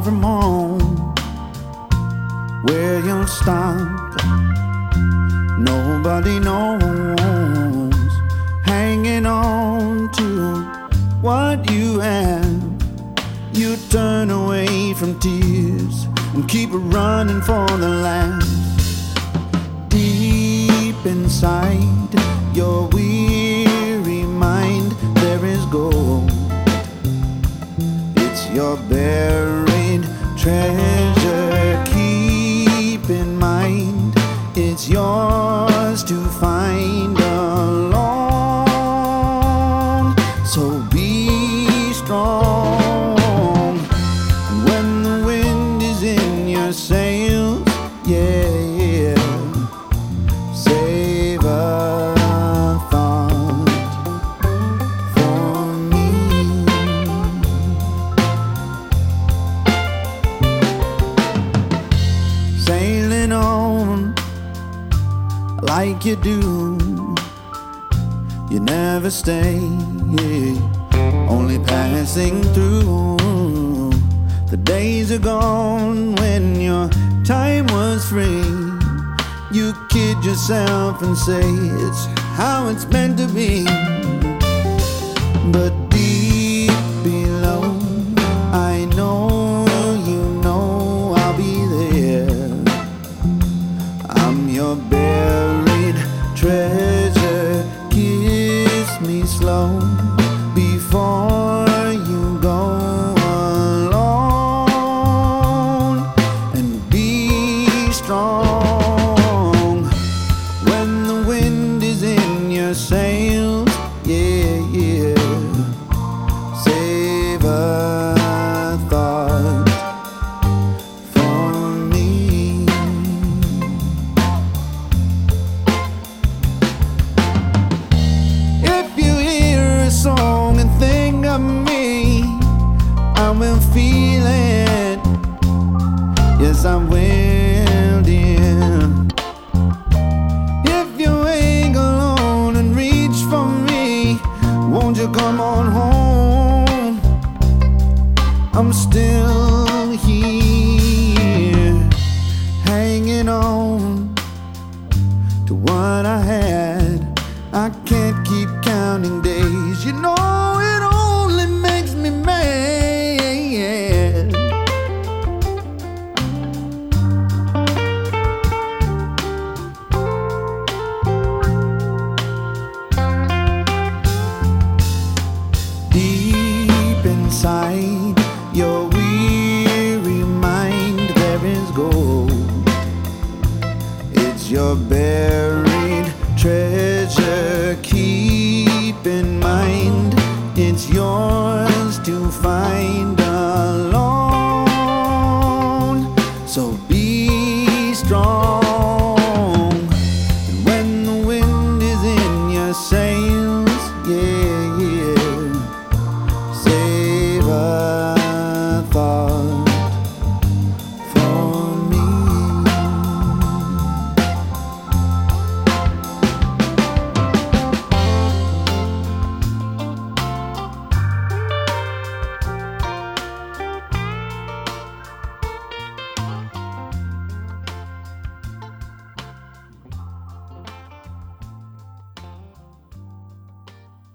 from home, where you'll stop, nobody knows. Hanging on to what you have, you turn away from tears and keep running for the last. Deep inside your weary mind, there is gold. It's your buried treasure. Keep in mind, it's yours to find alone. So be strong when the wind is in your sails. Yeah, save a thought for me. Sailing on like you do, you never stay, only passing through. The days are gone when your time was free. You kid yourself and say it's how it's meant to be. But deep below, I know you know I'll be there. I'm your buried treasure. Kiss me slow before you go alone, and be strong when the wind is in your sails. Yeah, yeah, save a thought for me. If you hear a song and think of me, I will feel it. Yes, I will, dear. If you ain't alone and reach for me, won't you come on home? I'm still here, hanging on to what I had. I can't keep counting days, you know it only makes me mad. Deep inside your weary mind, there is gold. It's your buried treasure. Keep in mind, it's yours to find.